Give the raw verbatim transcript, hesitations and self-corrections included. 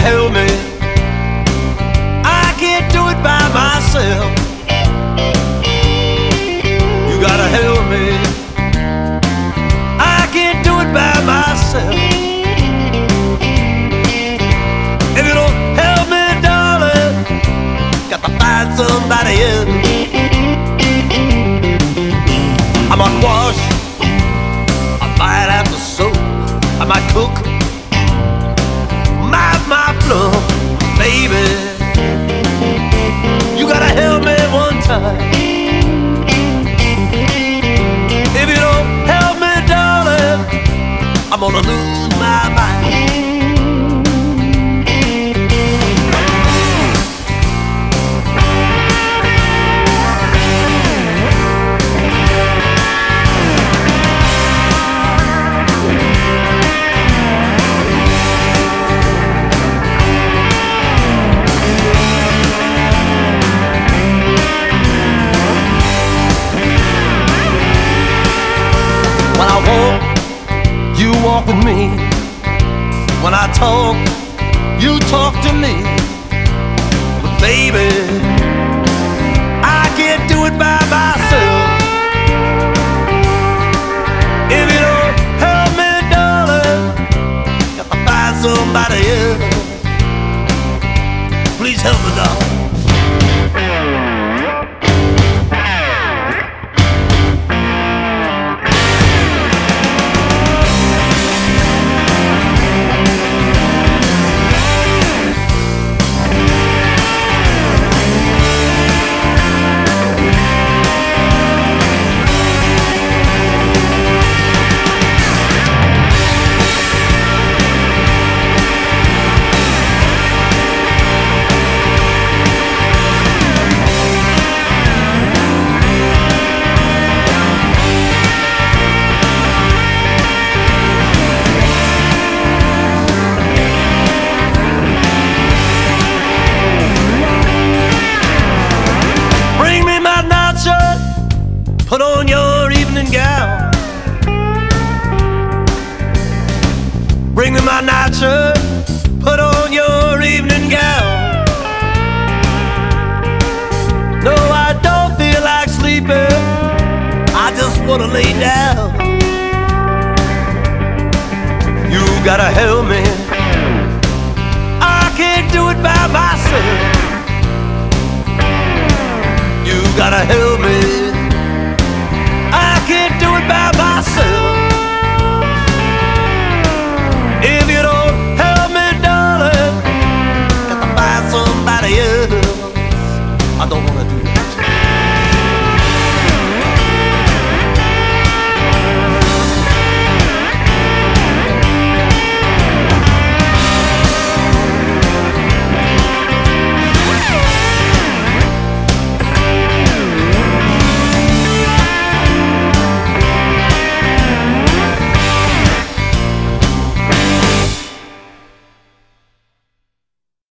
help me. I can't do it by myself. You gotta help me. I can't do it by myself. If you don't help me, darling, got to find somebody else. I might wash, I might have to sew, I might cook, mop my floor. Baby, you gotta help me one time. If you don't help me, darling, I'm gonna lose my mind. When I walk, you walk with me. When I talk, you talk to me. But baby, I can't do it by myself. If you don't help me, darling, got to find somebody else. Please help me, darling. Put on your evening gown. Bring me my nightshirt. Put on your evening gown. No, I don't feel like sleeping. I just wanna lay down. You gotta help me. I can't do it by myself. You gotta help me. I can't do it by myself.